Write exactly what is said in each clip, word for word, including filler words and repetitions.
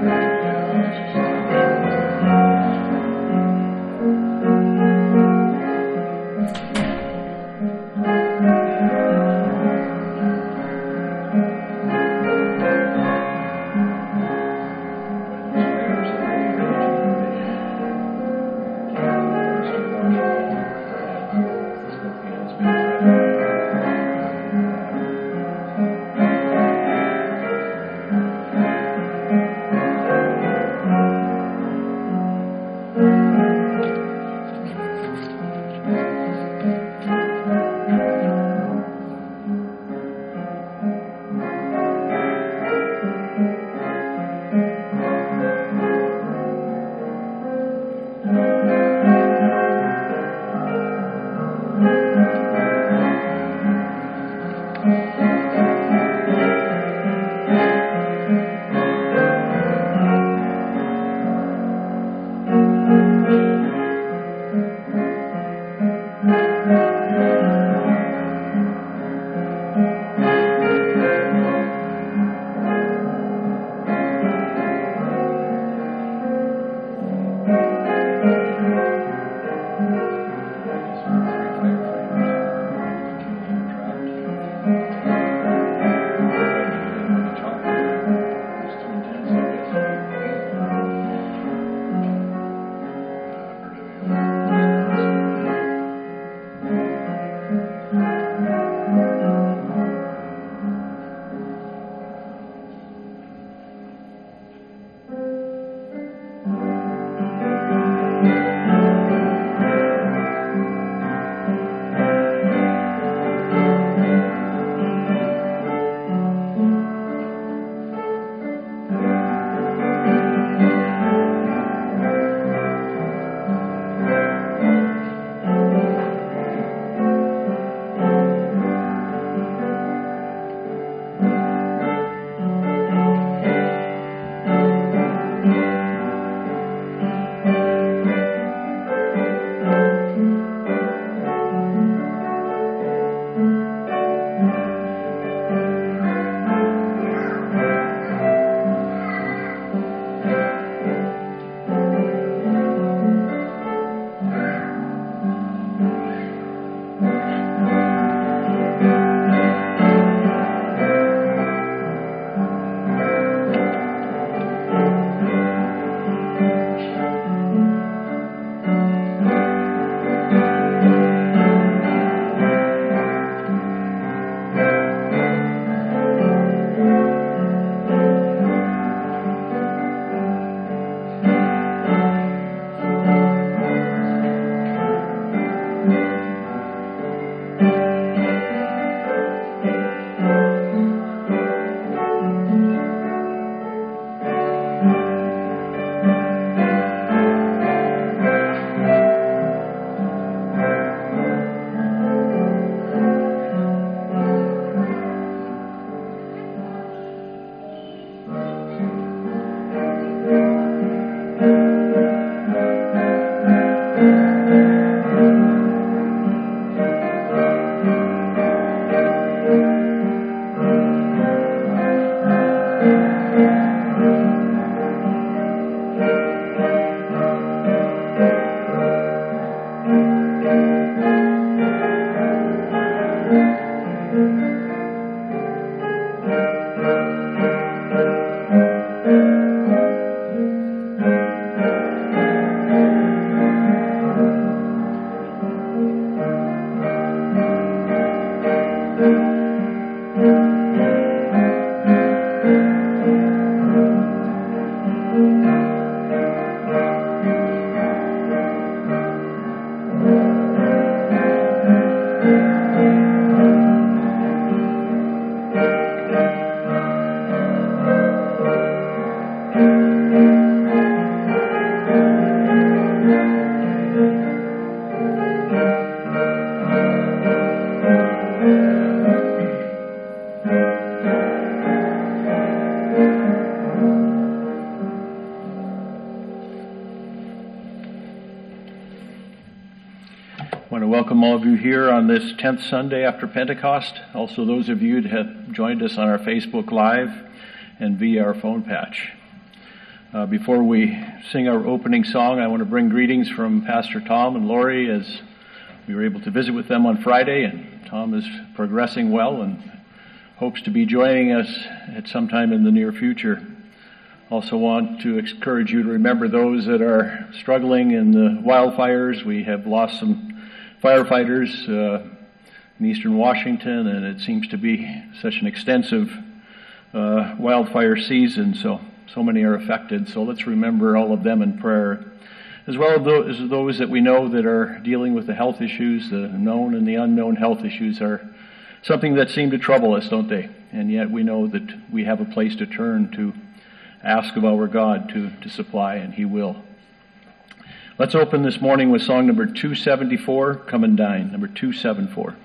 welcome all of you here on this tenth Sunday after Pentecost. Also those of you that have joined us on our Facebook Live and via our phone patch. Uh, before we sing our opening song, I want to bring greetings from Pastor Tom and Lori as we were able to visit with them on Friday, and Tom is progressing well and hopes to be joining us at some time in the near future. Also want to encourage you to remember those that are struggling in the wildfires. We have lost some firefighters uh, in eastern Washington, and it seems to be such an extensive uh, wildfire season, so so many are affected. So let's remember all of them in prayer, as well as those that we know that are dealing with the health issues. The known and the unknown health issues are something that seem to trouble us, don't they? And yet we know that we have a place to turn to ask of our God to, to supply, and He will. Let's open this morning with song number two seventy-four, Come and Dine, number two seventy-four.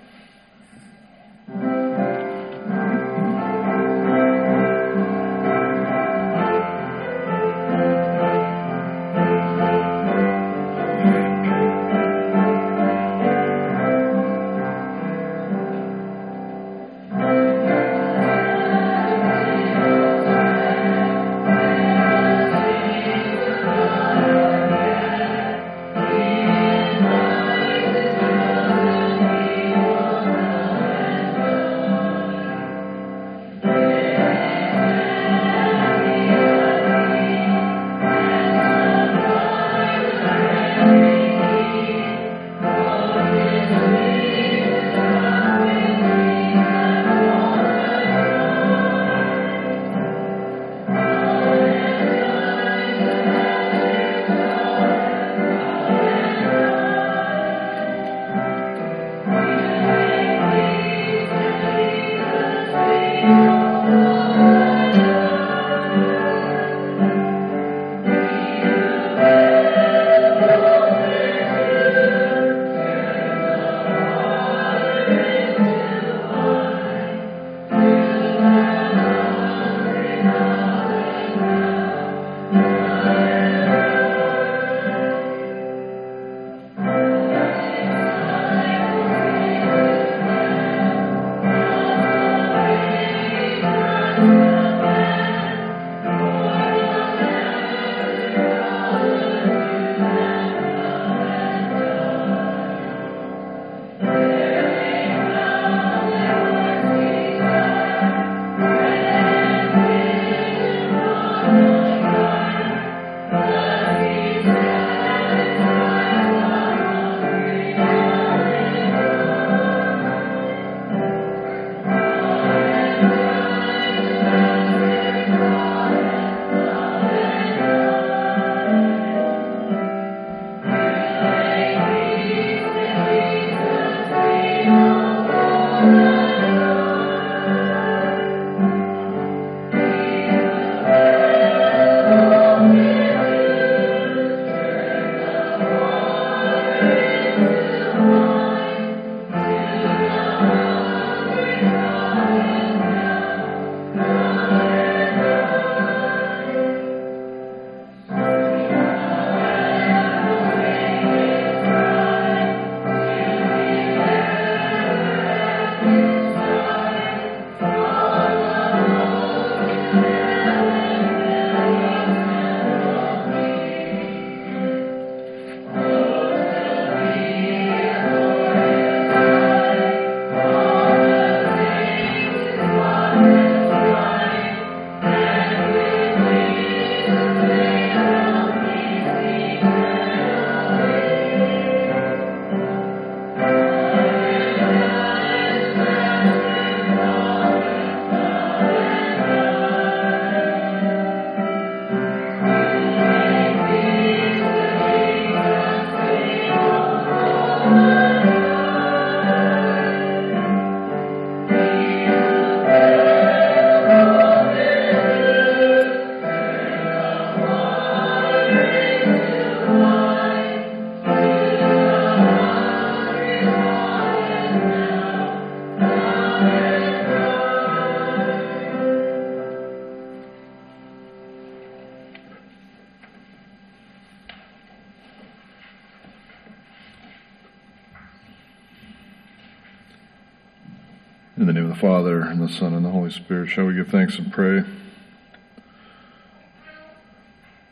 In the name of the Father, and the Son, and the Holy Spirit, shall we give thanks and pray?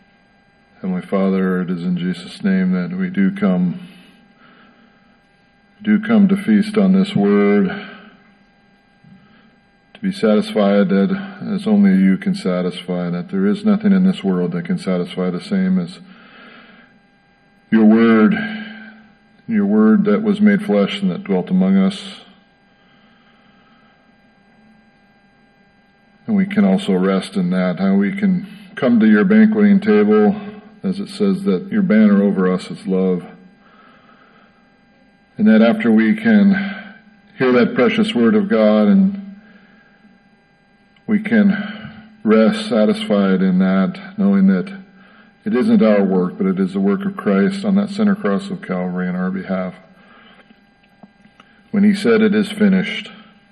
Heavenly Father, it is in Jesus' name that we do come, do come to feast on this word, to be satisfied that as only you can satisfy, that there is nothing in this world that can satisfy the same as your word, your word that was made flesh and that dwelt among us. And we can also rest in that, how we can come to your banqueting table, as it says that your banner over us is love. And that after we can hear that precious word of God and we can rest satisfied in that, knowing that it isn't our work, but it is the work of Christ on that center cross of Calvary on our behalf. When he said it is finished,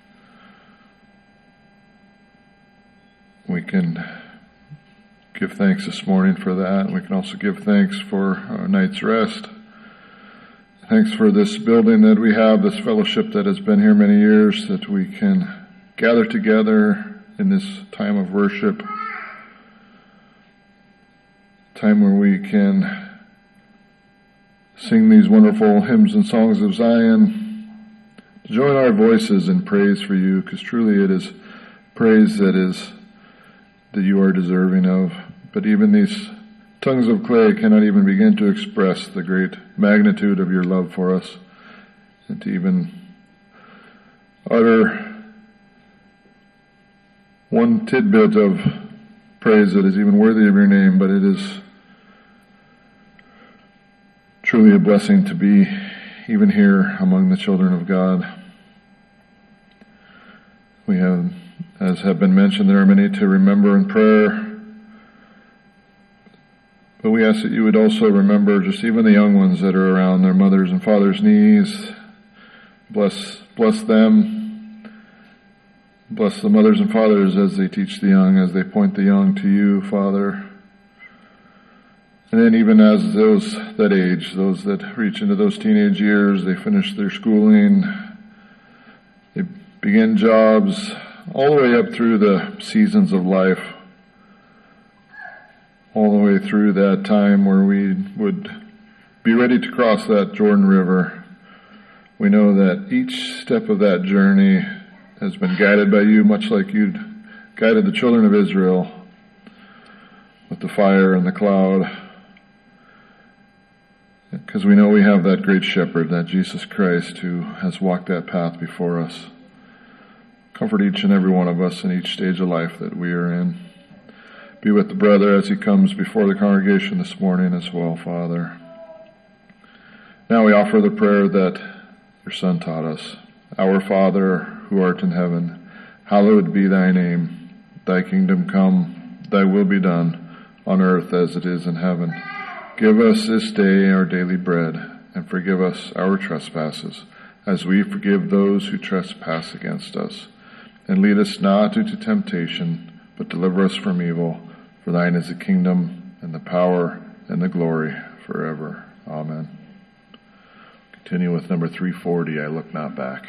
we can give thanks this morning for that. We can also give thanks for our night's rest. Thanks for this building that we have, this fellowship that has been here many years, that we can gather together in this time of worship, time where we can sing these wonderful hymns and songs of Zion, to join our voices in praise for you, because truly it is praise that is that you are deserving of. But even these tongues of clay cannot even begin to express the great magnitude of your love for us, and to even utter one tidbit of praise that is even worthy of your name. But it is truly a blessing to be even here among the children of God. We have, as have been mentioned, there are many to remember in prayer. But we ask that you would also remember just even the young ones that are around their mothers' and fathers' knees. Bless, bless them. Bless the mothers and fathers as they teach the young, as they point the young to you, Father. And then even as those that age, those that reach into those teenage years, they finish their schooling, they begin jobs, all the way up through the seasons of life, all the way through that time where we would be ready to cross that Jordan River. We know that each step of that journey has been guided by you, much like you guided the children of Israel with the fire and the cloud. Because we know we have that great shepherd, that Jesus Christ, who has walked that path before us. Comfort each and every one of us in each stage of life that we are in. Be with the brother as he comes before the congregation this morning as well, Father. Now we offer the prayer that your Son taught us. Our Father, who art in heaven, hallowed be thy name. Thy kingdom come, thy will be done, on earth as it is in heaven. Give us this day our daily bread, and forgive us our trespasses, as we forgive those who trespass against us. And lead us not into temptation, but deliver us from evil. For thine is the kingdom, and the power, and the glory, forever. Amen. Continue with number three forty, I Look Not Back.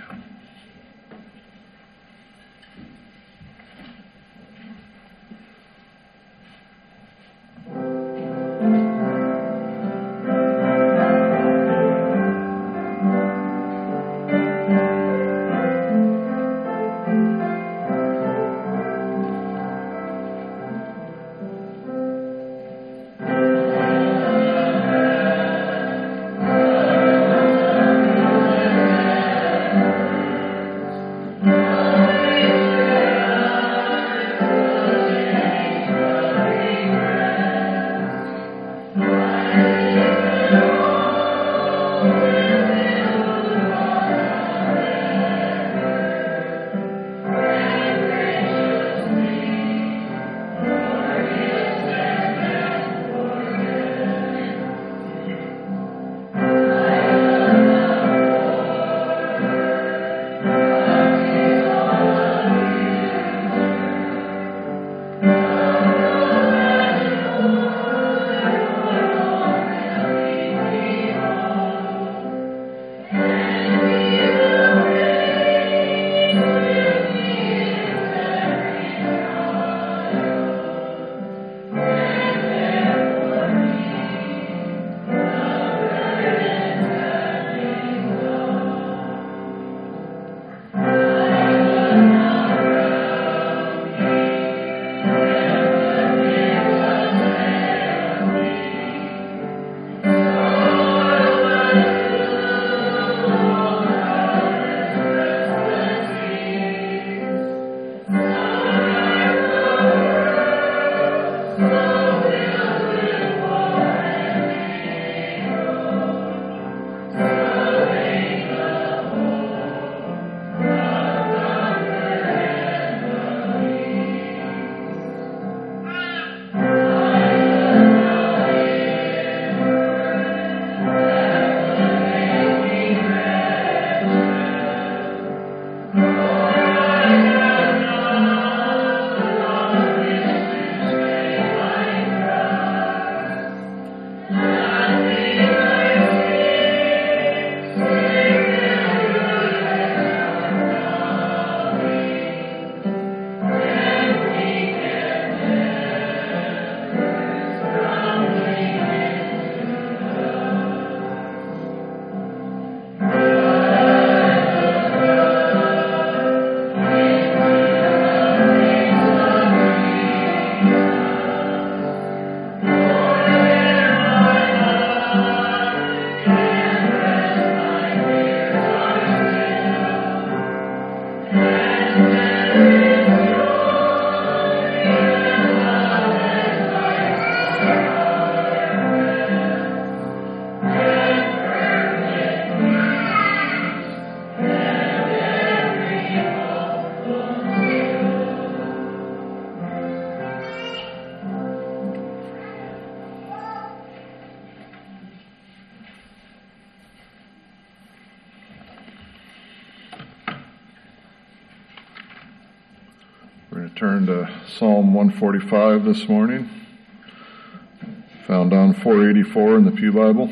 turn to Psalm one forty-five this morning, found on four eighty-four in the Pew Bible.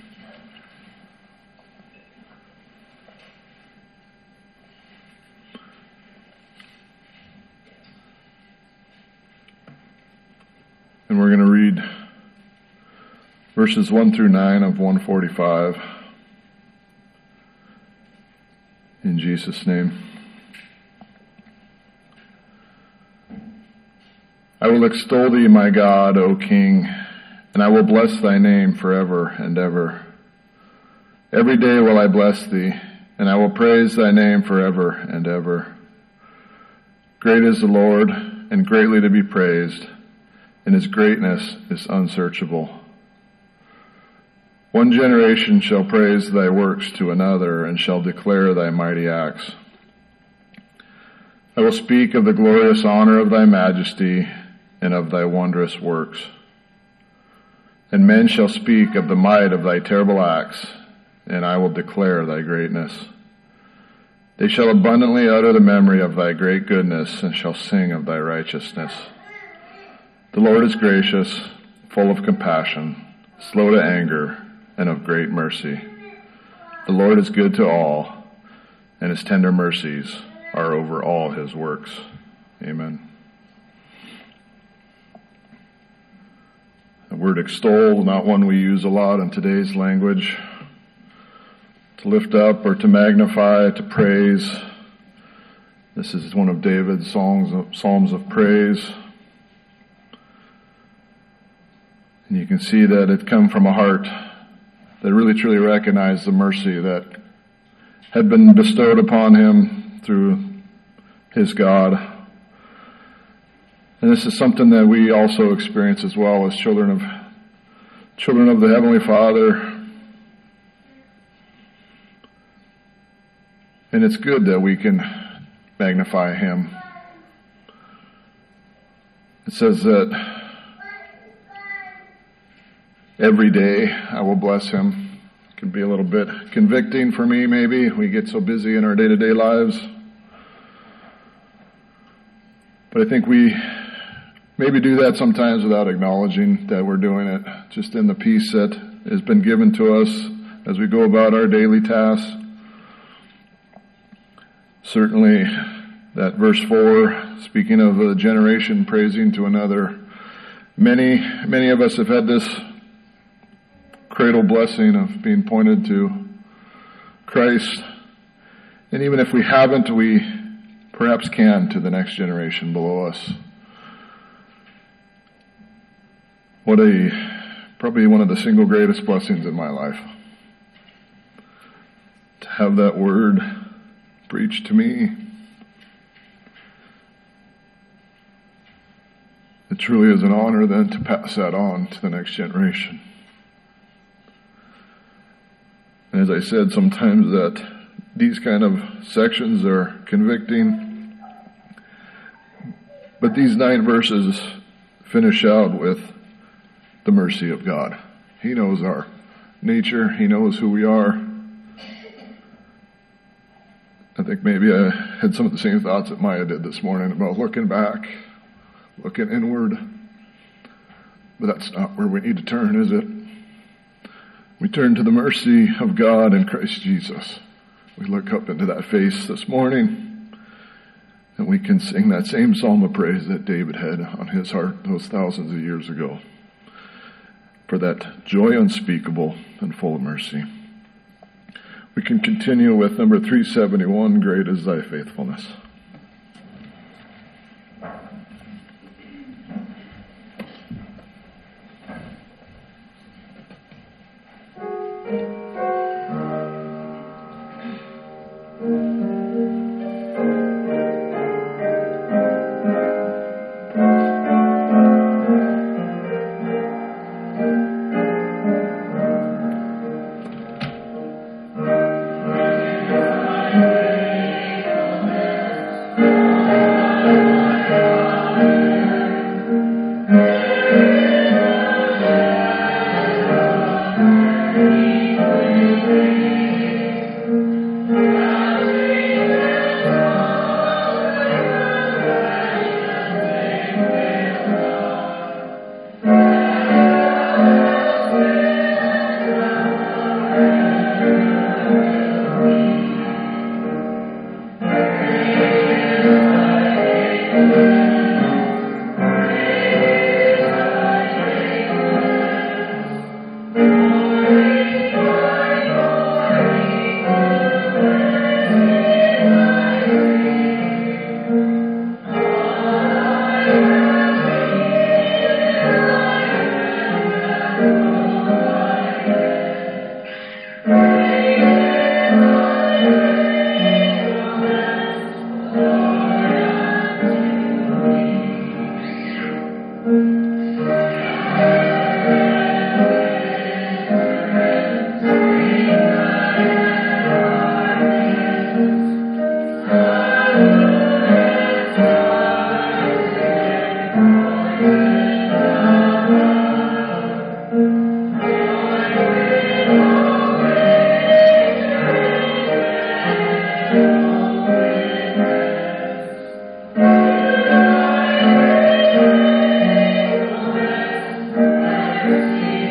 And we're going to read verses one through nine of one forty-five in Jesus' name. I will extol thee, my God, O King, and I will bless thy name forever and ever. Every day will I bless thee, and I will praise thy name forever and ever. Great is the Lord, and greatly to be praised, and his greatness is unsearchable. One generation shall praise thy works to another, and shall declare thy mighty acts. I will speak of the glorious honor of thy majesty, and of thy wondrous works. And men shall speak of the might of thy terrible acts, and I will declare thy greatness. They shall abundantly utter the memory of thy great goodness, and shall sing of thy righteousness. The Lord is gracious, full of compassion, slow to anger, and of great mercy. The Lord is good to all, and his tender mercies are over all his works. Amen. The word extol, not one we use a lot in today's language. To lift up or to magnify, to praise. This is one of David's songs of, psalms of praise. And you can see that it come from a heart that really truly recognized the mercy that had been bestowed upon him through his God. And this is something that we also experience as well as children of children of the Heavenly Father. And it's good that we can magnify him. It says that every day I will bless him. It can be a little bit convicting for me maybe. We get so busy in our day-to-day lives. But I think we maybe do that sometimes without acknowledging that we're doing it, just in the peace that has been given to us as we go about our daily tasks. Certainly, that verse four, speaking of a generation praising to another, many, many of us have had this cradle blessing of being pointed to Christ. And even if we haven't, we perhaps can to the next generation below us. What a, probably one of the single greatest blessings in my life. To have that word preached to me. It truly is an honor then to pass that on to the next generation. As I said, sometimes that these kind of sections are convicting. But these nine verses finish out with the mercy of God. He knows our nature. He knows who we are. I think maybe I had some of the same thoughts that Maya did this morning about looking back, looking inward. But that's not where we need to turn, is it? We turn to the mercy of God in Christ Jesus. We look up into that face this morning, and we can sing that same psalm of praise that David had on his heart those thousands of years ago, for that joy unspeakable and full of mercy. We can continue with number three seventy-one, Great is Thy Faithfulness.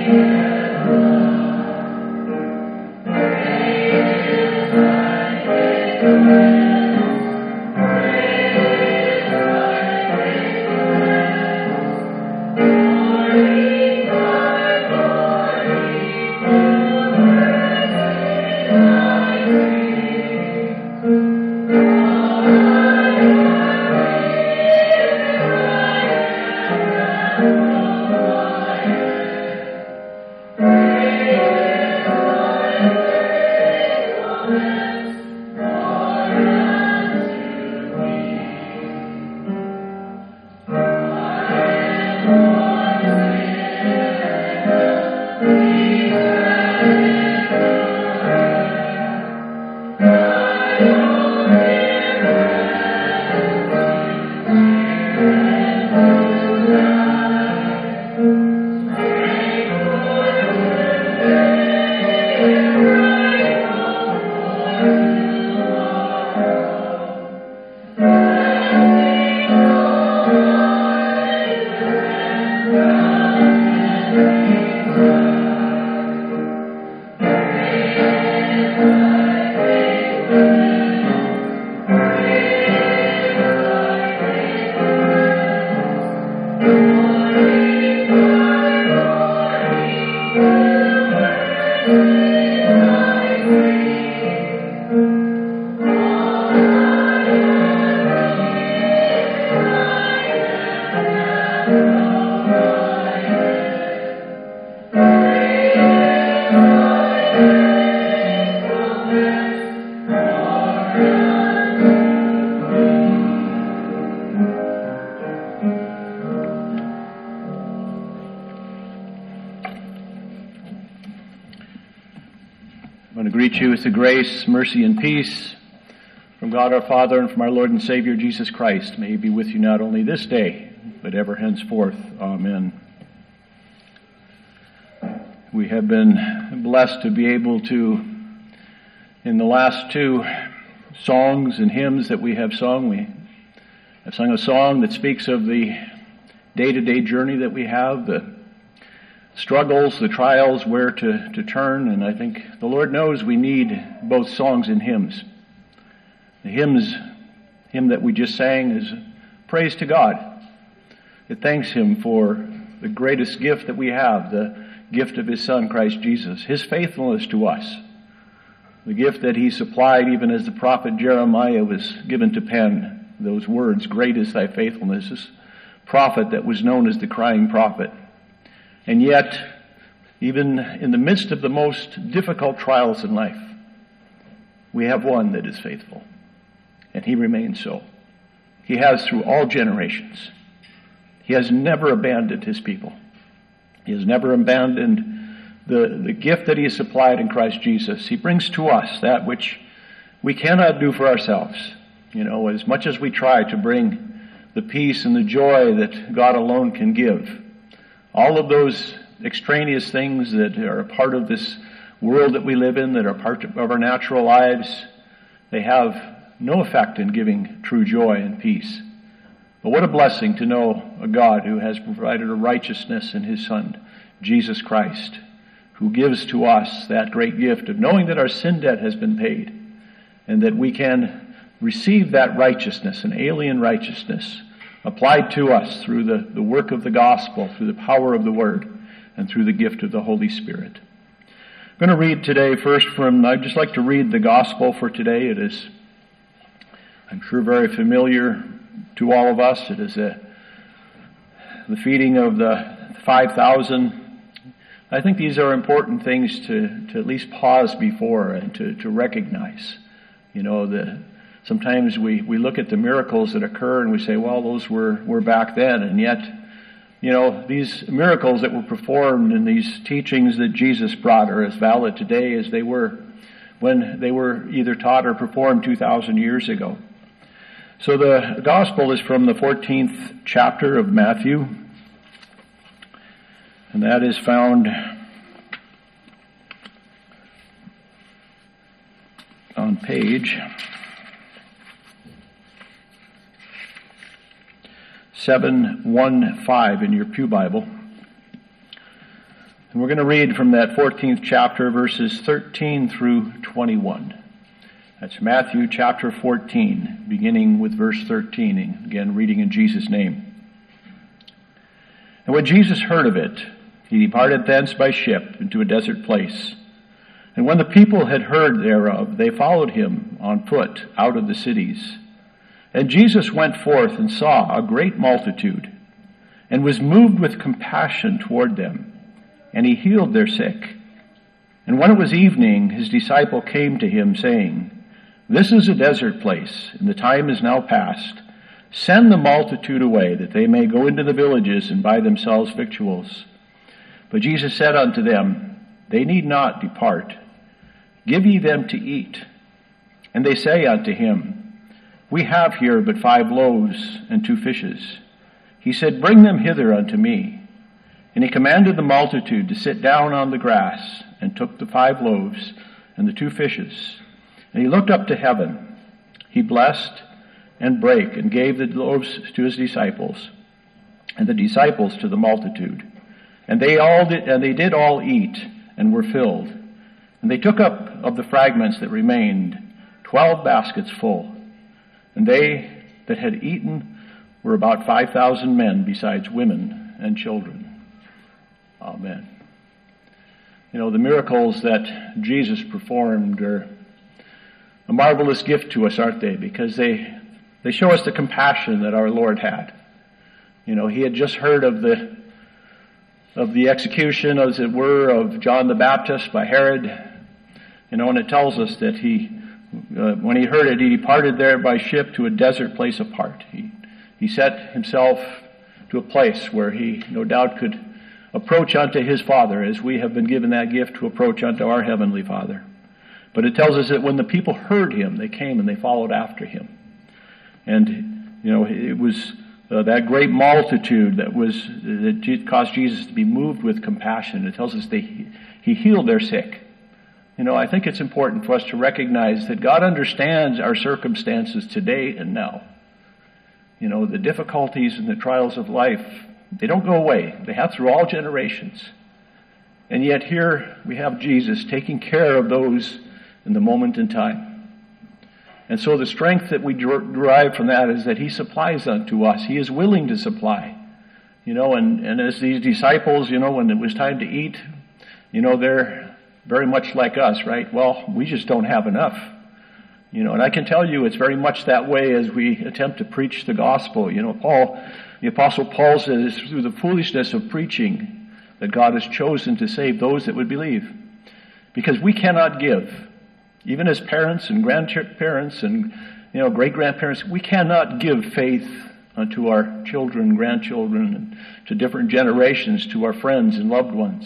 I want to greet you with the grace, mercy, and peace from God our Father and from our Lord and Savior Jesus Christ. May He be with you not only this day, but ever henceforth. Amen. We have been blessed to be able to, in the last two songs and hymns that we have sung, we have sung a song that speaks of the day-to-day journey that we have, the struggles, the trials, where to, to turn, and I think the Lord knows we need both songs and hymns. The hymns, hymn that we just sang is praise to God. It thanks Him for the greatest gift that we have, the gift of His Son, Christ Jesus, His faithfulness to us, the gift that He supplied even as the prophet Jeremiah was given to pen those words, great is thy faithfulness, this prophet that was known as the crying prophet. And yet, even in the midst of the most difficult trials in life, we have one that is faithful, and He remains so. He has through all generations. He has never abandoned His people. He has never abandoned the, the gift that He has supplied in Christ Jesus. He brings to us that which we cannot do for ourselves. You know, as much as we try to bring the peace and the joy that God alone can give, all of those extraneous things that are a part of this world that we live in, that are part of our natural lives, they have no effect in giving true joy and peace. But what a blessing to know a God who has provided a righteousness in His Son, Jesus Christ, who gives to us that great gift of knowing that our sin debt has been paid and that we can receive that righteousness, an alien righteousness, applied to us through the, the work of the gospel, through the power of the Word, and through the gift of the Holy Spirit. I'm going to read today first from, I'd just like to read the gospel for today. It is, I'm sure, very familiar to all of us. It is a, the feeding of the five thousand. I think these are important things to, to at least pause before and to, to recognize. You know, the Sometimes we, we look at the miracles that occur and we say, well, those were, were back then. And yet, you know, these miracles that were performed and these teachings that Jesus brought are as valid today as they were when they were either taught or performed two thousand years ago. So the gospel is from the fourteenth chapter of Matthew, and that is found on page seven one five in your pew Bible. And we're going to read from that fourteenth chapter, verses thirteen through twenty-one. That's Matthew chapter fourteen, beginning with verse thirteen, and again reading in Jesus' name. And when Jesus heard of it, he departed thence by ship into a desert place. And when the people had heard thereof, they followed him on foot out of the cities. And Jesus went forth and saw a great multitude, and was moved with compassion toward them, and he healed their sick. And when it was evening, his disciple came to him, saying, This is a desert place, and the time is now past. Send the multitude away, that they may go into the villages and buy themselves victuals. But Jesus said unto them, They need not depart. Give ye them to eat. And they say unto him, We have here but five loaves and two fishes. He said, Bring them hither unto me. And he commanded the multitude to sit down on the grass, and took the five loaves and the two fishes. And he looked up to heaven. He blessed and brake, and gave the loaves to his disciples, and the disciples to the multitude. And they all did, and they did all eat, and were filled. And they took up of the fragments that remained twelve baskets full. And they that had eaten were about five thousand men, besides women and children. Amen. You know, the miracles that Jesus performed are a marvelous gift to us, aren't they? Because they they show us the compassion that our Lord had. You know, he had just heard of the of the execution, as it were, of John the Baptist by Herod. You know, and it tells us that he, uh, when he heard it, he departed there by ship to a desert place apart. He he set himself to a place where he, no doubt, could approach unto his Father, as we have been given that gift to approach unto our Heavenly Father. But it tells us that when the people heard him, they came and they followed after him. And, you know, it was uh, that great multitude that was that caused Jesus to be moved with compassion. It tells us they, he healed their sick. You know, I think it's important for us to recognize that God understands our circumstances today and now. You know, the difficulties and the trials of life, they don't go away. They have through all generations. And yet here we have Jesus taking care of those in the moment in time. And so the strength that we derive from that is that he supplies unto us. He is willing to supply. You know, and, and as these disciples, you know, when it was time to eat, you know, they're very much like us, right? Well, we just don't have enough. You know, and I can tell you it's very much that way as we attempt to preach the gospel. You know, Paul, the Apostle Paul says, it's through the foolishness of preaching that God has chosen to save those that would believe. Because we cannot give. Even as parents and grandparents and, you know, great-grandparents, we cannot give faith unto our children, grandchildren, and to different generations, to our friends and loved ones.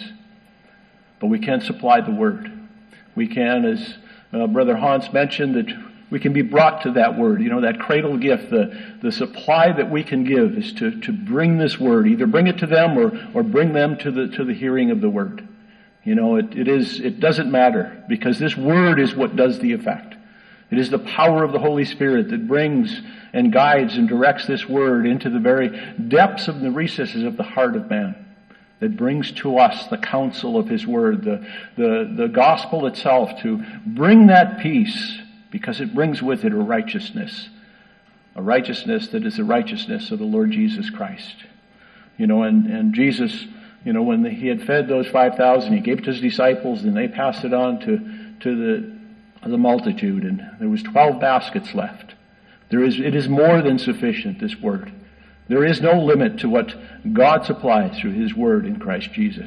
But we can supply the word. We can, as uh, Brother Hans mentioned, that we can be brought to that word, you know, that cradle gift. The, the supply that we can give is to, to bring this word, either bring it to them or, or bring them to the, to the hearing of the word. You know, it, it is, it doesn't matter, because this word is what does the effect. It is the power of the Holy Spirit that brings and guides and directs this word into the very depths of the recesses of the heart of man, that brings to us the counsel of his word, the, the, the gospel itself, to bring that peace, because it brings with it a righteousness, a righteousness that is the righteousness of the Lord Jesus Christ. You know, and, and Jesus, you know, when the, he had fed those five thousand, he gave it to his disciples, and they passed it on to, to the, the multitude, and there was twelve baskets left. There is, it is more than sufficient, this word. There is no limit to what God supplies through his word in Christ Jesus.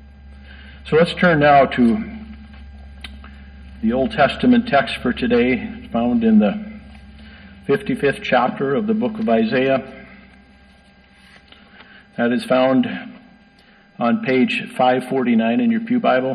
So let's turn now to the Old Testament text for today, found in the fifty-fifth chapter of the book of Isaiah. That is found on page five forty-nine in your pew Bible.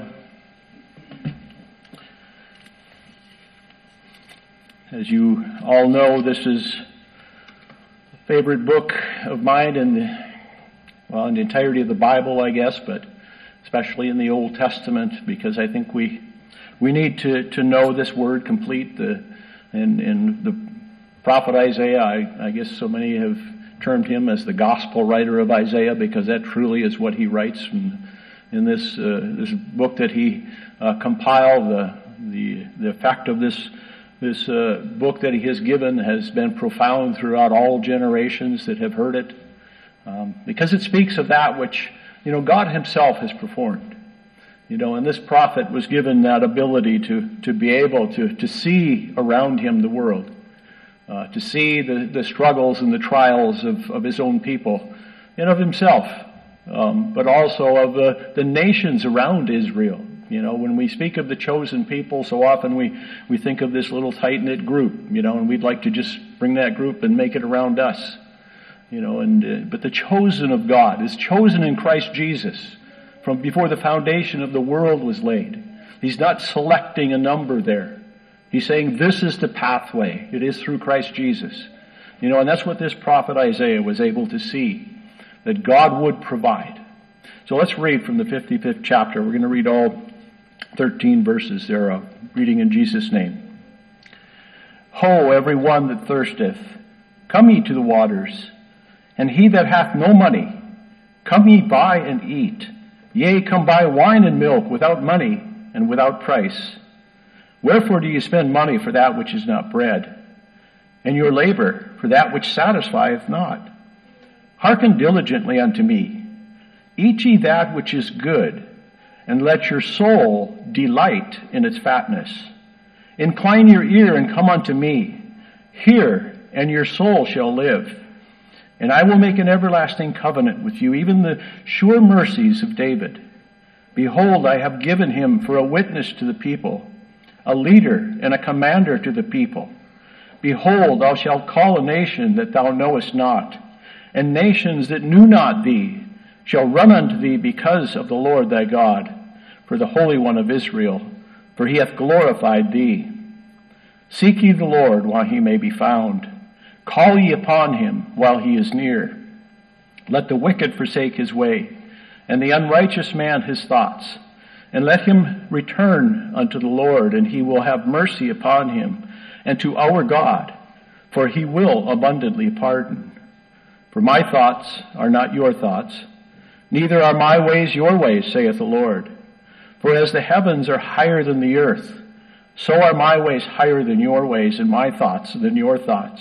As you all know, this is a favorite book of mine in the, well, in the entirety of the Bible, I guess, but especially in the Old Testament, because I think we we need to, to know this word complete. The and, and the prophet Isaiah, I, I guess so many have termed him as the gospel writer of Isaiah, because that truly is what he writes from in this uh, this book that he uh, compiled. The the the effect of this this uh, book that he has given has been profound throughout all generations that have heard it, um, because it speaks of that which, you know, God himself has performed. You know, and this prophet was given that ability to to be able to to see around him the world, uh, to see the the struggles and the trials of of his own people and of himself. Um, but also of the, the nations around Israel. You know, when we speak of the chosen people, so often we, we think of this little tight-knit group, you know, and we'd like to just bring that group and make it around us. You know, and uh, but the chosen of God is chosen in Christ Jesus from before the foundation of the world was laid. He's not selecting a number there. He's saying this is the pathway. It is through Christ Jesus. You know, and that's what this prophet Isaiah was able to see, that God would provide. So let's read from the fifty-fifth chapter. We're going to read all thirteen verses there, uh, reading in Jesus' name. Ho, every one that thirsteth, come ye to the waters, and he that hath no money, come ye buy and eat. Yea, come buy wine and milk without money and without price. Wherefore do ye spend money for that which is not bread, and your labor for that which satisfieth not? Hearken diligently unto me. Eat ye that which is good, and let your soul delight in its fatness. Incline your ear and come unto me. Hear, and your soul shall live. And I will make an everlasting covenant with you, even the sure mercies of David. Behold, I have given him for a witness to the people, a leader and a commander to the people. Behold, thou shalt call a nation that thou knowest not, and nations that knew not thee shall run unto thee because of the Lord thy God, for the Holy One of Israel, for he hath glorified thee. Seek ye the Lord while he may be found. Call ye upon him while he is near. Let the wicked forsake his way, and the unrighteous man his thoughts, and let him return unto the Lord, and he will have mercy upon him, and to our God, for he will abundantly pardon. For my thoughts are not your thoughts, neither are my ways your ways, saith the Lord. For as the heavens are higher than the earth, so are my ways higher than your ways, and my thoughts than your thoughts.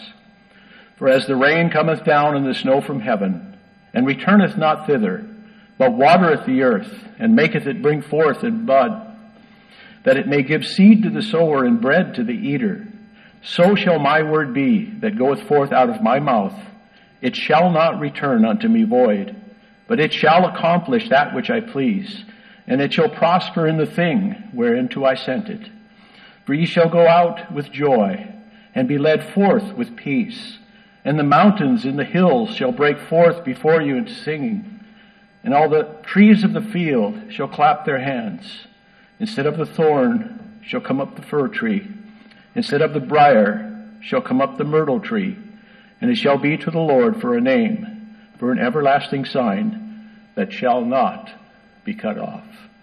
For as the rain cometh down and the snow from heaven, and returneth not thither, but watereth the earth, and maketh it bring forth and bud, that it may give seed to the sower and bread to the eater, so shall my word be that goeth forth out of my mouth. It shall not return unto me void, but it shall accomplish that which I please, and it shall prosper in the thing whereinto I sent it. For ye shall go out with joy, and be led forth with peace. And the mountains and the hills shall break forth before you in singing. And all the trees of the field shall clap their hands. Instead of the thorn shall come up the fir tree. Instead of the briar shall come up the myrtle tree. And it shall be to the Lord for a name, for an everlasting sign that shall not be cut off.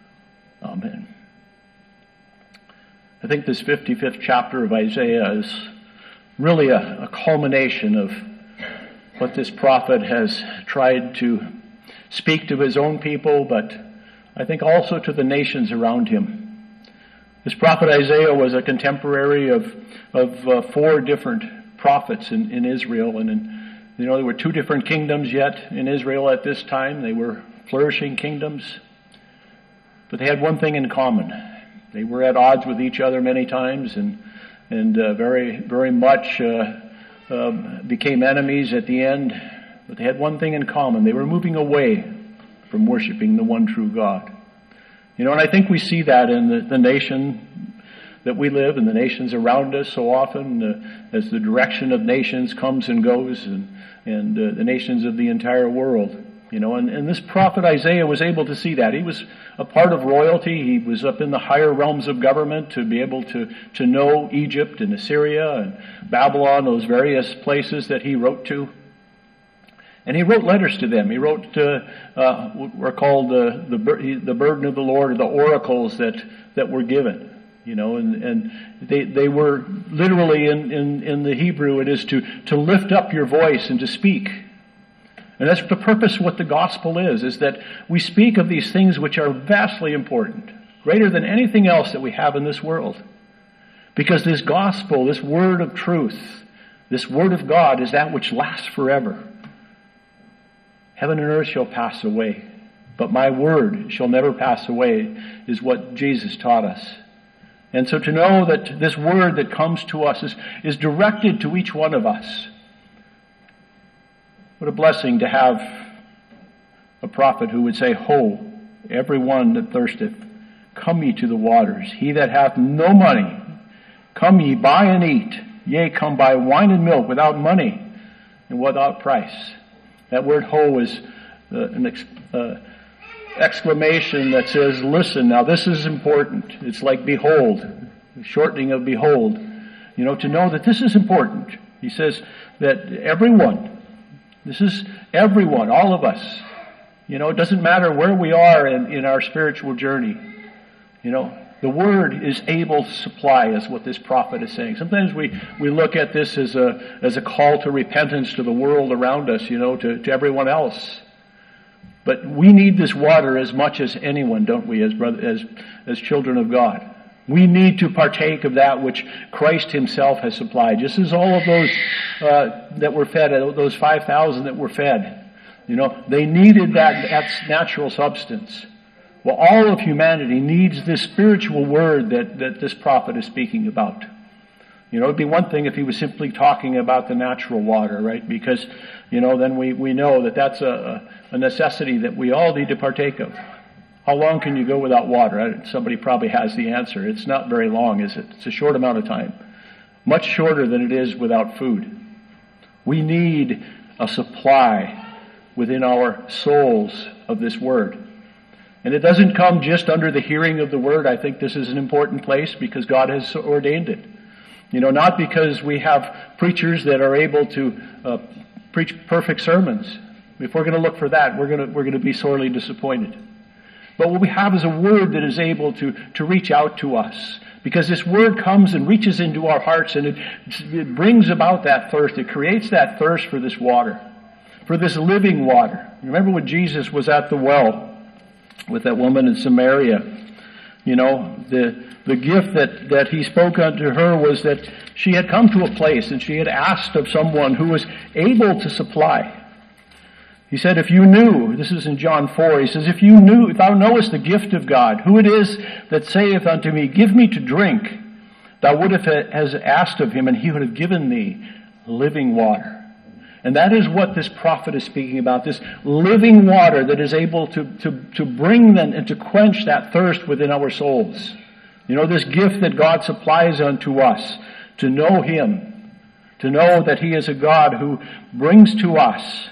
Amen. I think this fifty-fifth chapter of Isaiah is really a, a culmination of what this prophet has tried to speak to his own people, but I think also to the nations around him. This prophet Isaiah was a contemporary of of uh, four different prophets in, in Israel, and in, you know, there were two different kingdoms yet in Israel at this time. They were flourishing kingdoms, but they had one thing in common. They were at odds with each other many times, and and uh, very, very much uh, uh, became enemies at the end. But they had one thing in common. They were moving away from worshiping the one true God. You know, and I think we see that in the, the nation that we live in, the nations around us so often, uh, as the direction of nations comes and goes, and, and uh, the nations of the entire world. You know, and, and this prophet Isaiah was able to see that. He was a part of royalty. He was up in the higher realms of government to be able to, to know Egypt and Assyria and Babylon, those various places that he wrote to. And he wrote letters to them. He wrote uh, uh, what were called uh, the the burden of the Lord, or the oracles that, that were given. You know, and, and they they were literally in, in, in the Hebrew, it is to, to lift up your voice and to speak. And that's the purpose of what the gospel is, is that we speak of these things which are vastly important, greater than anything else that we have in this world. Because this gospel, this word of truth, this word of God is that which lasts forever. Heaven and earth shall pass away, but my word shall never pass away, is what Jesus taught us. And so to know that this word that comes to us is, is directed to each one of us. What a blessing to have a prophet who would say, Ho, every one that thirsteth, come ye to the waters. He that hath no money, come ye, buy and eat. Yea, come buy wine and milk without money and without price. That word ho is uh, an ex- uh, exclamation that says, listen, now this is important. It's like behold, the shortening of behold. You know, to know that this is important. He says that everyone, this is everyone, all of us. You know, it doesn't matter where we are in, in our spiritual journey. You know, the Word is able to supply us what this prophet is saying. Sometimes we, we look at this as a as a call to repentance to the world around us, you know, to, to everyone else. But we need this water as much as anyone, don't we, as brother, as as children of God. We need to partake of that which Christ himself has supplied. Just as all of those uh, that were fed, those five thousand that were fed, you know, they needed that, that natural substance. Well, all of humanity needs this spiritual word that, that this prophet is speaking about. You know, it'd be one thing if he was simply talking about the natural water, right? Because, you know, then we, we know that that's a, a necessity that we all need to partake of. How long can you go without water? Somebody probably has the answer. It's not very long, is it? It's a short amount of time. Much shorter than it is without food. We need a supply within our souls of this word. And it doesn't come just under the hearing of the word. I think this is an important place because God has ordained it. You know, not because we have preachers that are able to uh, preach perfect sermons. If we're going to look for that, we're going to we're going to be sorely disappointed. But what we have is a word that is able to, to reach out to us. Because this word comes and reaches into our hearts and it, it brings about that thirst. It creates that thirst for this water. For this living water. Remember when Jesus was at the well with that woman in Samaria? You know, the the gift that, that he spoke unto her was that she had come to a place and she had asked of someone who was able to supply. He said, if you knew, this is in John four, he says, if you knew, if thou knowest the gift of God, who it is that saith unto me, give me to drink, thou would have has asked of him, and he would have given thee living water. And that is what this prophet is speaking about, this living water that is able to, to, to bring them and to quench that thirst within our souls. You know, this gift that God supplies unto us, to know him, to know that he is a God who brings to us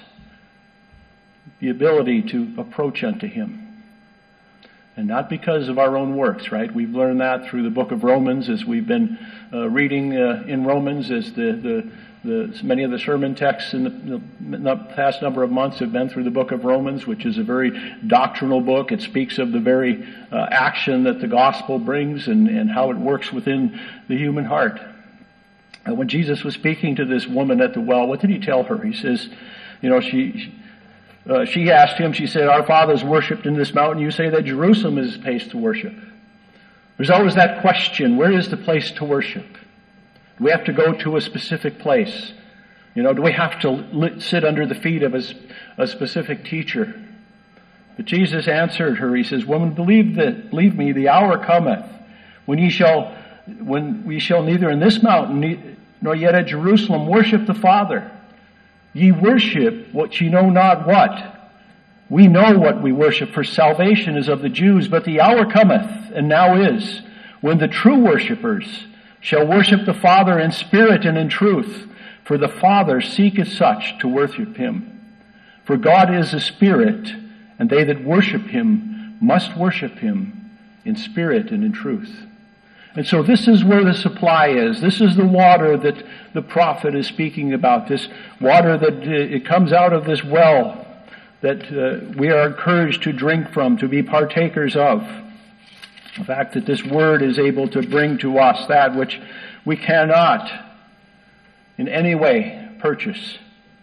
the ability to approach unto him. And not because of our own works, right? We've learned that through the book of Romans as we've been uh, reading uh, in Romans as the, the, the many of the sermon texts in the, the past number of months have been through the book of Romans, which is a very doctrinal book. It speaks of the very uh, action that the gospel brings and, and how it works within the human heart. And when Jesus was speaking to this woman at the well, what did he tell her? He says, you know, she... Uh, she asked him, she said, our fathers worshipped in this mountain. You say that Jerusalem is the place to worship. There's always that question, where is the place to worship? Do we have to go to a specific place? You know, do we have to sit under the feet of a, a specific teacher? But Jesus answered her, he says, woman, believe that, believe me, the hour cometh when ye shall, when we shall neither in this mountain nor yet at Jerusalem worship the Father. Ye worship what ye know not what. We know what we worship, for salvation is of the Jews. But the hour cometh, and now is, when the true worshippers shall worship the Father in spirit and in truth. For the Father seeketh such to worship him. For God is a spirit, and they that worship him must worship him in spirit and in truth. And so this is where the supply is. This is the water that the prophet is speaking about. This water that uh, it comes out of this well that uh, we are encouraged to drink from, to be partakers of. The fact that this word is able to bring to us that which we cannot in any way purchase.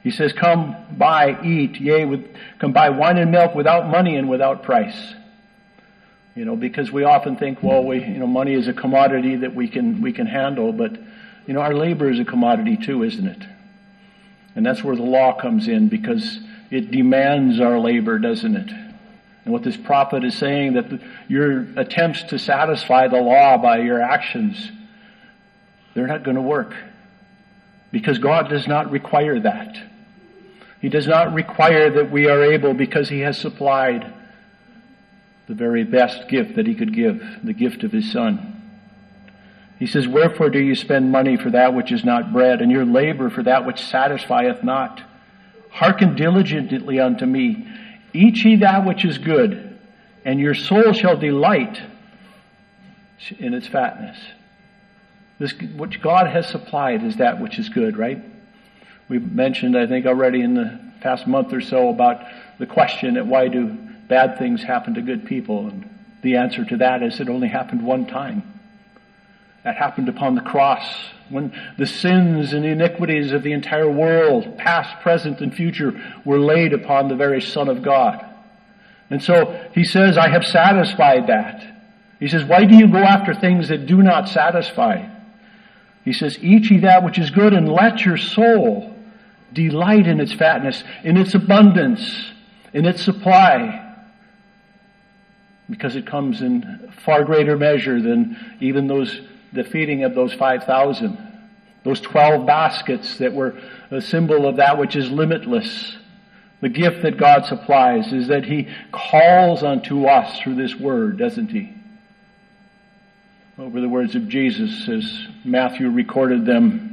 He says, come buy, eat, yea, with, come buy wine and milk without money and without price. You know, because we often think, well, we, you know, money is a commodity that we can, we can handle, but, you know, our labor is a commodity too, isn't it? And that's where the law comes in, because it demands our labor, doesn't it? And what this prophet is saying, that the, your attempts to satisfy the law by your actions, they're not going to work. Because God does not require that. He does not require that we are able, because He has supplied the very best gift that He could give, the gift of His Son. He says, wherefore do you spend money for that which is not bread, and your labor for that which satisfieth not? Hearken diligently unto me. Eat ye that which is good, and your soul shall delight in its fatness. This, which God has supplied, is that which is good, right? We've mentioned, I think, already in the past month or so about the question that why do bad things happen to good people? And the answer to that is it only happened one time. That happened upon the cross, when the sins and iniquities of the entire world, past, present, and future, were laid upon the very Son of God. And so He says, I have satisfied that. He says, why do you go after things that do not satisfy? He says, eat ye that which is good, and let your soul delight in its fatness, in its abundance, in its supply, because it comes in far greater measure than even those, the feeding of those five thousand. Those twelve baskets that were a symbol of that which is limitless. The gift that God supplies is that He calls unto us through this word, doesn't He? Over the words of Jesus, as Matthew recorded them,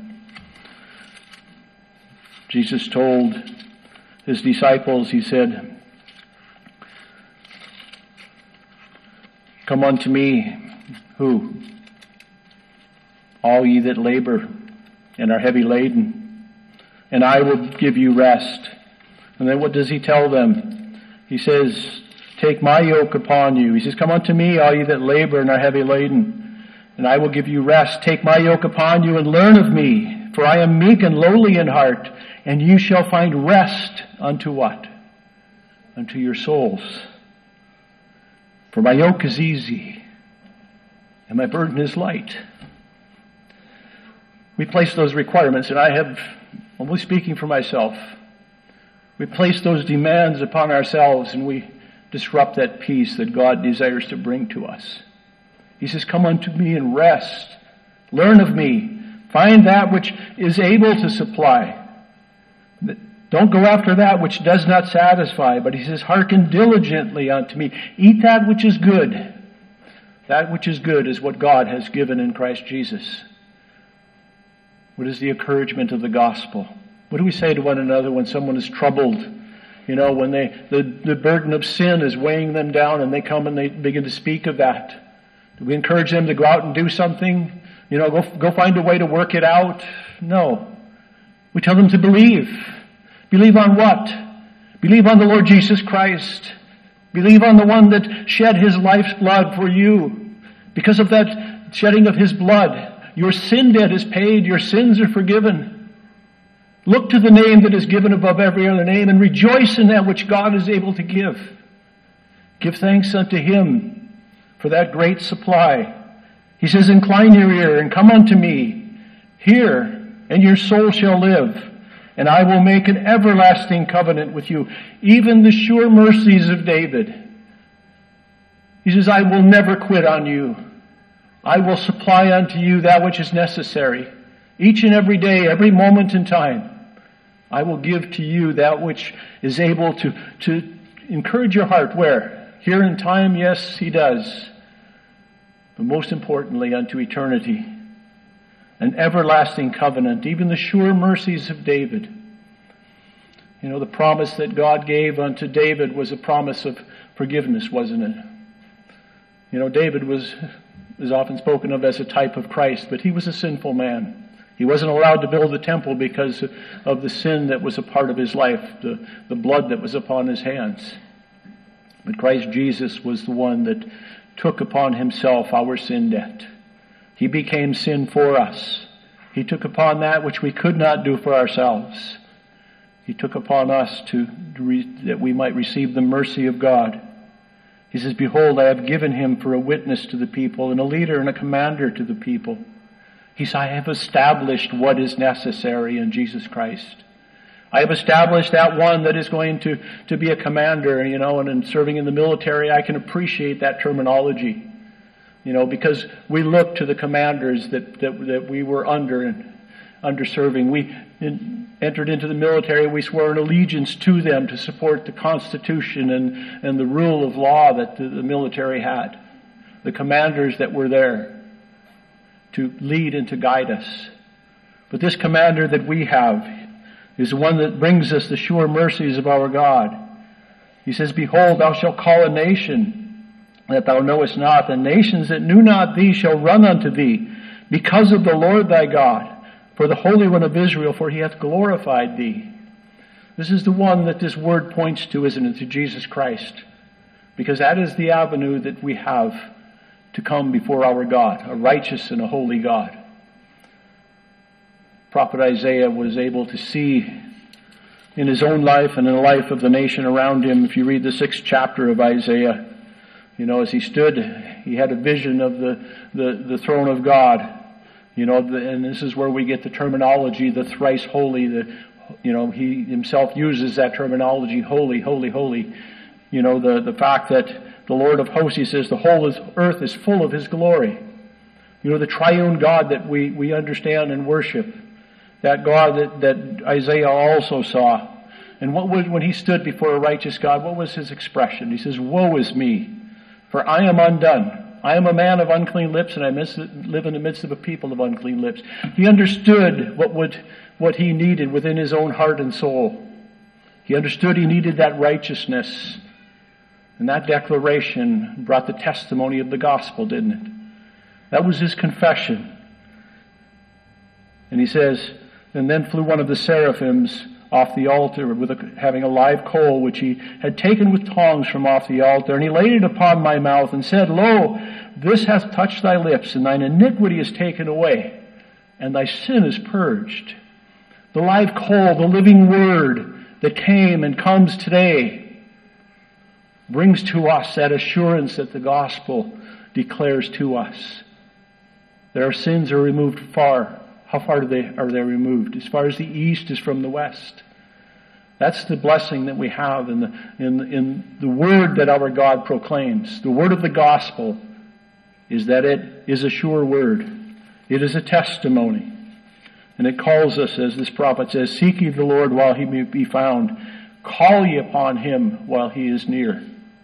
Jesus told His disciples, He said, come unto me, who? All ye that labor and are heavy laden, and I will give you rest. And then what does He tell them? He says, take my yoke upon you. He says, come unto me, all ye that labor and are heavy laden, and I will give you rest. Take my yoke upon you and learn of me, for I am meek and lowly in heart, and you shall find rest unto what? Unto your souls. For my yoke is easy, and my burden is light. We place those requirements, and I have, only speaking for myself, we place those demands upon ourselves, and we disrupt that peace that God desires to bring to us. He says, come unto me and rest. Learn of me. Find that which is able to supply. Don't go after that which does not satisfy. But He says, hearken diligently unto me. Eat that which is good. That which is good is what God has given in Christ Jesus. What is the encouragement of the gospel? What do we say to one another when someone is troubled? You know, when they the, the burden of sin is weighing them down and they come and they begin to speak of that. Do we encourage them to go out and do something? You know, go, go find a way to work it out? No. We tell them to believe. Believe on what? Believe on the Lord Jesus Christ. Believe on the one that shed His life's blood for you. Because of that shedding of His blood, your sin debt is paid. Your sins are forgiven. Look to the name that is given above every other name and rejoice in that which God is able to give. Give thanks unto Him for that great supply. He says, incline your ear and come unto me. Hear, and your soul shall live. And I will make an everlasting covenant with you, even the sure mercies of David. He says, I will never quit on you. I will supply unto you that which is necessary. Each and every day, every moment in time, I will give to you that which is able to, to encourage your heart. Where? Here in time, yes, He does. But most importantly, unto eternity. An everlasting covenant, even the sure mercies of David. You know, the promise that God gave unto David was a promise of forgiveness, wasn't it? You know, David was, is often spoken of as a type of Christ, but he was a sinful man. He wasn't allowed to build the temple because of the sin that was a part of his life, the, the blood that was upon his hands. But Christ Jesus was the one that took upon Himself our sin debt. He became sin for us. He took upon that which we could not do for ourselves. He took upon us to, to re, that we might receive the mercy of God. He says, behold, I have given him for a witness to the people and a leader and a commander to the people. He says, I have established what is necessary in Jesus Christ. I have established that one that is going to, to be a commander, you know, and in serving in the military, I can appreciate that terminology, you know, because we look to the commanders that, that, that we were under and under serving. We in, entered into the military, we swore an allegiance to them to support the Constitution and, and the rule of law that the, the military had. The commanders that were there to lead and to guide us. But this commander that we have is the one that brings us the sure mercies of our God. He says, behold, thou shalt call a nation that thou knowest not, and nations that knew not thee shall run unto thee, because of the Lord thy God, for the Holy One of Israel, for he hath glorified thee. This is the one that this word points to, isn't it, to Jesus Christ? Because that is the avenue that we have to come before our God, a righteous and a holy God. Prophet Isaiah was able to see in his own life and in the life of the nation around him. If you read the sixth chapter of Isaiah, you know, as he stood, he had a vision of the, the, the throne of God. You know, and this is where we get the terminology, the thrice holy. The, you know, he himself uses that terminology, holy, holy, holy. You know, the, the fact that the Lord of hosts, he says, the whole earth is full of his glory. You know, the triune God that we, we understand and worship. That God that, that Isaiah also saw. And what was, when he stood before a righteous God, what was his expression? He says, woe is me, for I am undone. I am a man of unclean lips, and I live in the midst of a people of unclean lips. He understood what would, what he needed within his own heart and soul. He understood he needed that righteousness. And that declaration brought the testimony of the gospel, didn't it? That was his confession. And he says, and then flew one of the seraphims off the altar, with a, having a live coal, which he had taken with tongs from off the altar. And he laid it upon my mouth and said, Lo, this hath touched thy lips, and thine iniquity is taken away, and thy sin is purged. The live coal, the living word that came and comes today, brings to us that assurance that the gospel declares to us. That our sins are removed far. How far are they, are they removed? As far as the east is from the west. That's the blessing that we have in the, in, in the word that our God proclaims. The word of the gospel is that it is a sure word. It is a testimony. And it calls us, as this prophet says, seek ye the Lord while he may be found. Call ye upon him while he is near.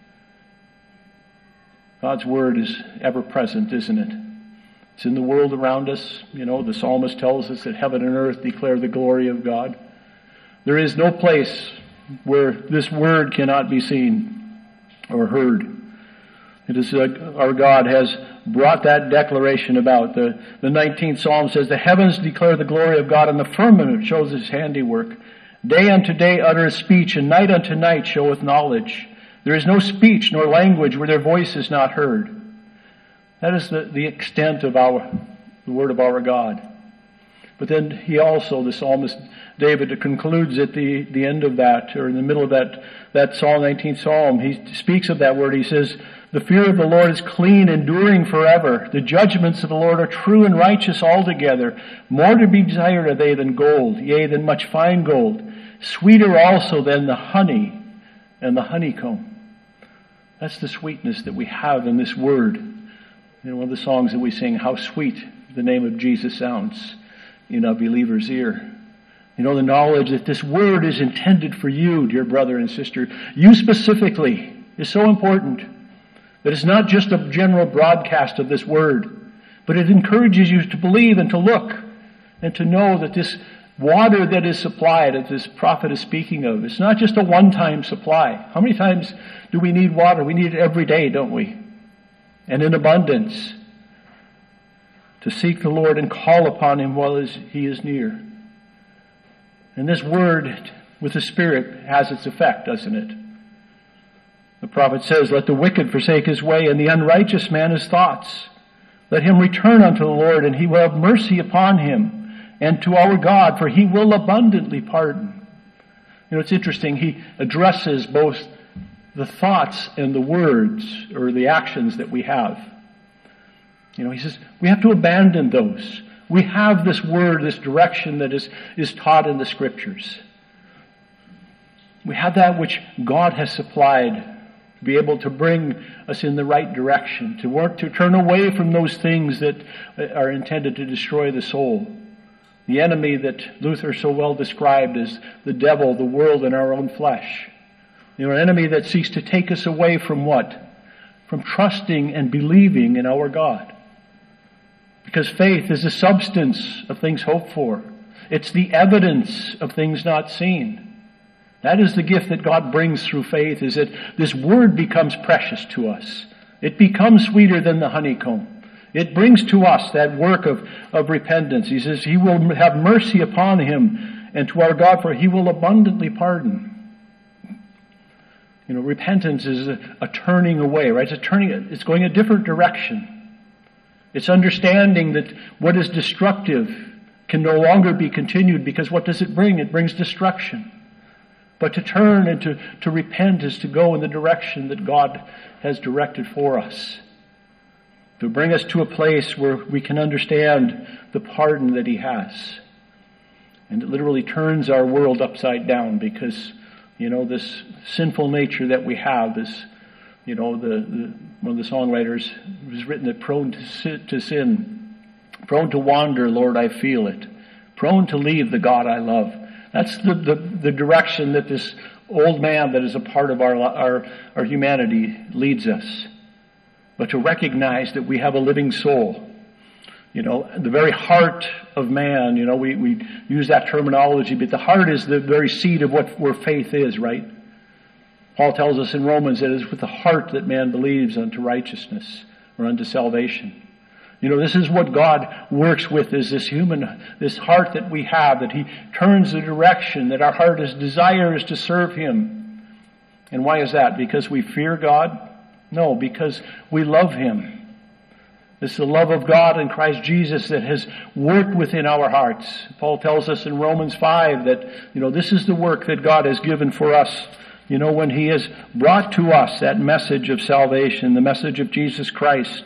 God's word is ever present, isn't it? It's in the world around us. You know, the psalmist tells us that heaven and earth declare the glory of God. There is no place where this word cannot be seen or heard. It is uh, our God has brought that declaration about. The, the nineteenth Psalm says, the heavens declare the glory of God, and the firmament shows his handiwork. Day unto day uttereth speech, and night unto night showeth knowledge. There is no speech nor language where their voice is not heard. That is the, the extent of our, the word of our God. But then he also, the psalmist David, concludes at the, the end of that, or in the middle of that, that Psalm, nineteenth Psalm, he speaks of that word. He says, the fear of the Lord is clean, enduring forever. The judgments of the Lord are true and righteous altogether. More to be desired are they than gold, yea, than much fine gold. Sweeter also than the honey and the honeycomb. That's the sweetness that we have in this word. You know, one of the songs that we sing, how sweet the name of Jesus sounds in a believer's ear. You know, the knowledge that this word is intended for you, dear brother and sister, you specifically, is so important. That it's not just a general broadcast of this word, but it encourages you to believe and to look and to know that this water that is supplied, that this prophet is speaking of, it's not just a one-time supply. How many times do we need water? We need it every day, don't we? And in abundance, to seek the Lord and call upon him while he is near. And this word with the Spirit has its effect, doesn't it? The prophet says, let the wicked forsake his way, and the unrighteous man his thoughts. Let him return unto the Lord, and he will have mercy upon him, and to our God, for he will abundantly pardon. You know, it's interesting. He addresses both the thoughts and the words or the actions that we have. You know, he says we have to abandon those. We have this word, this direction that is, is taught in the Scriptures. We have that which God has supplied to be able to bring us in the right direction, to work, to turn away from those things that are intended to destroy the soul. The enemy that Luther so well described as the devil, the world, and our own flesh. You know, an enemy that seeks to take us away from what? From trusting and believing in our God. Because faith is the substance of things hoped for. It's the evidence of things not seen. That is the gift that God brings through faith, is that this word becomes precious to us. It becomes sweeter than the honeycomb. It brings to us that work of, of repentance. He says he will have mercy upon him and to our God, for he will abundantly pardon. You know, repentance is a, a turning away, right? It's a turning, it's going a different direction. It's understanding that what is destructive can no longer be continued, because what does it bring? It brings destruction. But to turn and to, to repent is to go in the direction that God has directed for us. To bring us to a place where we can understand the pardon that he has. And it literally turns our world upside down, because, you know, this sinful nature that we have, this, you know, the, the one of the songwriters has written that prone to, sit, to sin, prone to wander, Lord, I feel it. Prone to leave the God I love. That's the, the, the direction that this old man that is a part of our, our, our humanity leads us. But to recognize that we have a living soul. You know, the very heart of man, you know, we, we use that terminology, but the heart is the very seed of what where faith is, right? Paul tells us in Romans that it is with the heart that man believes unto righteousness or unto salvation. You know, this is what God works with, is this human, this heart that we have, that he turns the direction, that our heart is desire is to serve him. And why is that? Because we fear God? No, because we love him. It's the love of God in Christ Jesus that has worked within our hearts. Paul tells us in Romans five that, you know, this is the work that God has given for us. You know, when he has brought to us that message of salvation, the message of Jesus Christ.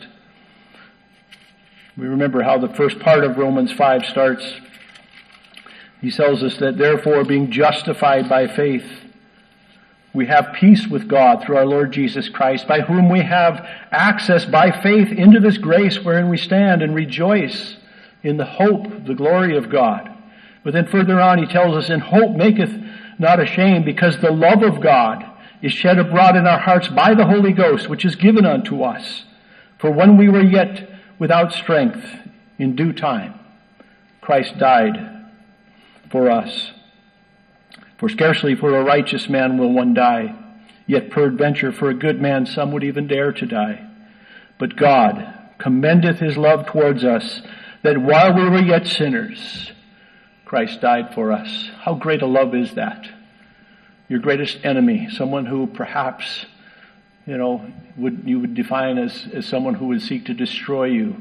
We remember how the first part of Romans five starts. He tells us that therefore, being justified by faith, we have peace with God through our Lord Jesus Christ, by whom we have access by faith into this grace wherein we stand and rejoice in the hope, the glory of God. But then further on he tells us, and hope maketh not ashamed, because the love of God is shed abroad in our hearts by the Holy Ghost, which is given unto us. For when we were yet without strength, in due time, Christ died for us. For scarcely for a righteous man will one die, yet peradventure for a good man some would even dare to die. But God commendeth his love towards us, that while we were yet sinners, Christ died for us. How great a love is that? Your greatest enemy, someone who perhaps, you know, would you would define as, as someone who would seek to destroy you.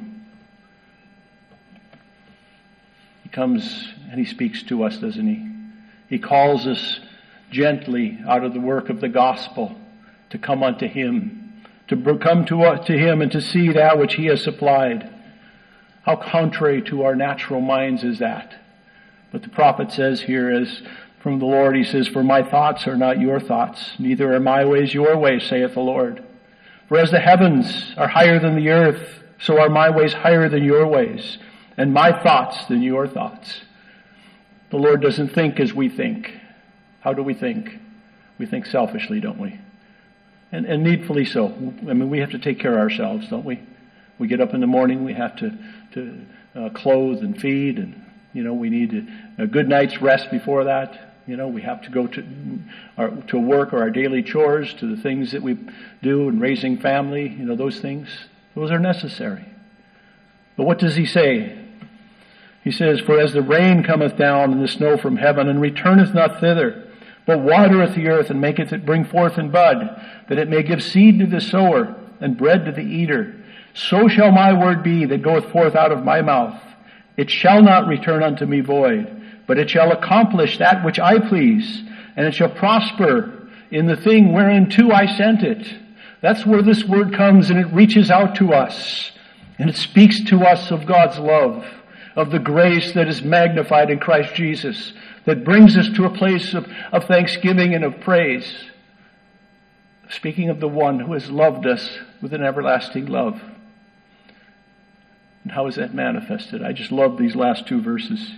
He comes and he speaks to us, doesn't he? He calls us gently out of the work of the gospel to come unto him, to come to, uh, to him and to see that which he has supplied. How contrary to our natural minds is that? But the prophet says here, as from the Lord, he says, for my thoughts are not your thoughts, neither are my ways your ways, saith the Lord. For as the heavens are higher than the earth, so are my ways higher than your ways, and my thoughts than your thoughts. The Lord doesn't think as we think. How do we think? We think selfishly, don't we? And, and needfully so. I mean, we have to take care of ourselves, don't we? We get up in the morning, we have to, to uh, clothe and feed, and, you know, we need a, a good night's rest before that. You know, we have to go to our, to work or our daily chores, to the things that we do and raising family, you know, those things. Those are necessary. But what does he say? He says, for as the rain cometh down and the snow from heaven, and returneth not thither, but watereth the earth, and maketh it bring forth in bud, that it may give seed to the sower, and bread to the eater, so shall my word be that goeth forth out of my mouth. It shall not return unto me void, but it shall accomplish that which I please, and it shall prosper in the thing whereunto I sent it. That's where this word comes, and it reaches out to us, and it speaks to us of God's love, of the grace that is magnified in Christ Jesus, that brings us to a place of, of thanksgiving and of praise. Speaking of the one who has loved us with an everlasting love. And how is that manifested? I just love these last two verses.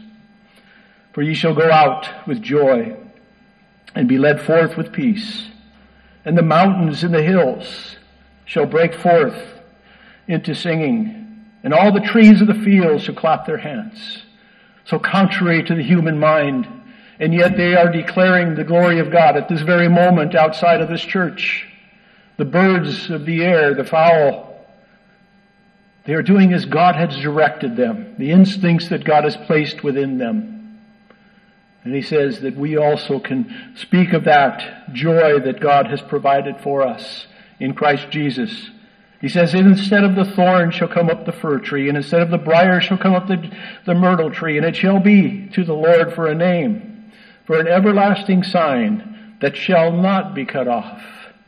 For ye shall go out with joy and be led forth with peace. And the mountains and the hills shall break forth into singing. And all the trees of the field shall clap their hands. So contrary to the human mind, and yet they are declaring the glory of God at this very moment outside of this church. The birds of the air, the fowl, they are doing as God has directed them, the instincts that God has placed within them. And he says that we also can speak of that joy that God has provided for us in Christ Jesus. He says, instead of the thorn shall come up the fir tree, and instead of the briar shall come up the, the myrtle tree, and it shall be to the Lord for a name, for an everlasting sign that shall not be cut off.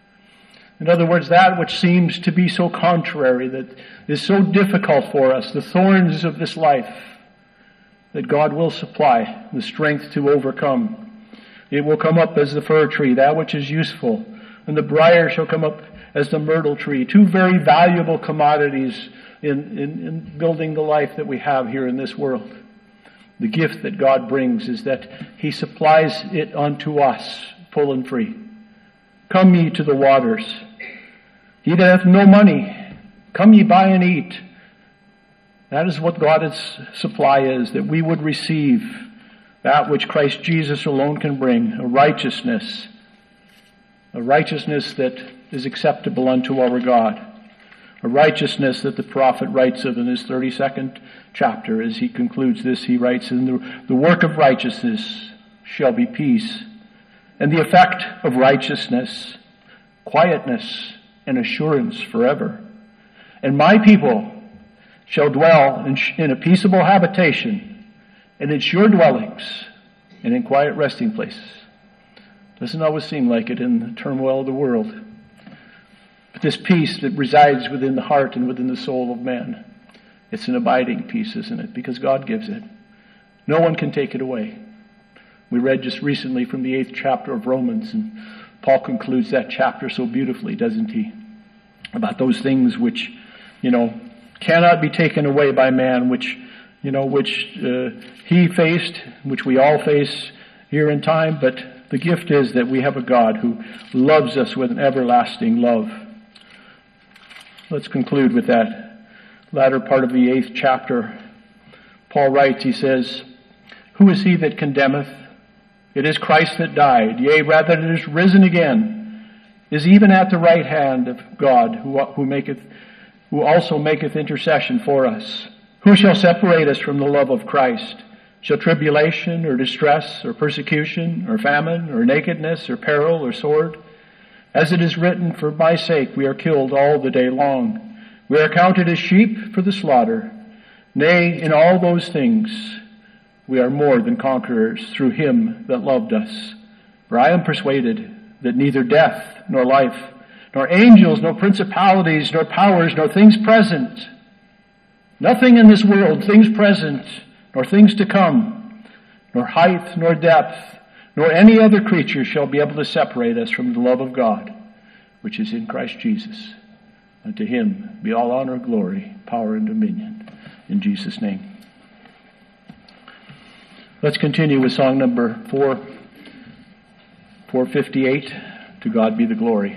In other words, that which seems to be so contrary, that is so difficult for us, the thorns of this life, that God will supply the strength to overcome. It will come up as the fir tree, that which is useful, and the briar shall come up as the myrtle tree, two very valuable commodities in, in, in building the life that we have here in this world. The gift that God brings is that he supplies it unto us, full and free. Come ye to the waters. He that hath no money, come ye buy and eat. That is what God's supply is, that we would receive that which Christ Jesus alone can bring, a righteousness, a righteousness that is acceptable unto our God, a righteousness that the prophet writes of in his thirty-second chapter. As he concludes this, he writes, "And the, the work of righteousness shall be peace, and the effect of righteousness, quietness and assurance forever. And my people shall dwell in, in a peaceable habitation, and in sure dwellings, and in quiet resting places." Doesn't always seem like it in the turmoil of the world. But this peace that resides within the heart and within the soul of man, it's an abiding peace, isn't it? Because God gives it. No one can take it away. We read just recently from the eighth chapter of Romans, and Paul concludes that chapter so beautifully, doesn't he? About those things which, you know, cannot be taken away by man, which, you know, which uh, he faced, which we all face here in time, but the gift is that we have a God who loves us with an everlasting love. Let's conclude with that latter part of the eighth chapter. Paul writes, he says, "Who is he that condemneth? It is Christ that died, yea, rather that is risen again, is even at the right hand of God, who, who maketh, who also maketh intercession for us. Who shall separate us from the love of Christ? Shall tribulation, or distress, or persecution, or famine, or nakedness, or peril, or sword? As it is written, for my sake we are killed all the day long. We are counted as sheep for the slaughter. Nay, in all those things we are more than conquerors through him that loved us. For I am persuaded that neither death, nor life, nor angels, nor principalities, nor powers, nor things present, nothing in this world, things present, nor things to come, nor height, nor depth, nor any other creature shall be able to separate us from the love of God, which is in Christ Jesus. And to him be all honor, glory, power, and dominion. In Jesus' name. Let's continue with song number four, four fifty-eight. To God be the glory.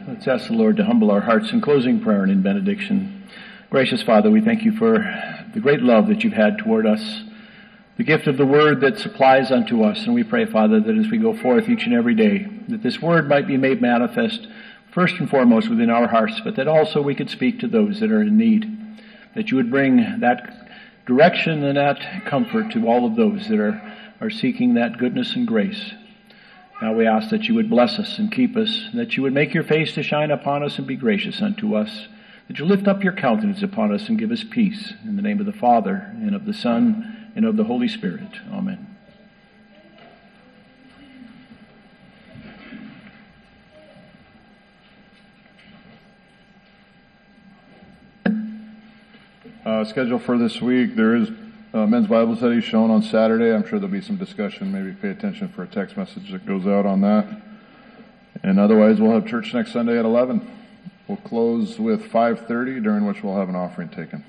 Let's ask the Lord to humble our hearts in closing prayer and in benediction. Gracious Father, we thank you for the great love that you've had toward us, the gift of the word that supplies unto us. And we pray, Father, that as we go forth each and every day, that this word might be made manifest first and foremost within our hearts, but that also we could speak to those that are in need, that you would bring that direction and that comfort to all of those that are, are seeking that goodness and grace. Now we ask that you would bless us and keep us, that you would make your face to shine upon us and be gracious unto us, that you lift up your countenance upon us and give us peace. In the name of the Father, and of the Son, and of the Holy Spirit. Amen. Uh, schedule for this week, there is uh, men's Bible study shown on Saturday. I'm sure there'll be some discussion. Maybe pay attention for a text message that goes out on that. And otherwise, we'll have church next Sunday at eleven. We'll close with five thirty, during which we'll have an offering taken.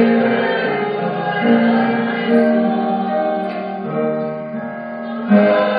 Amen.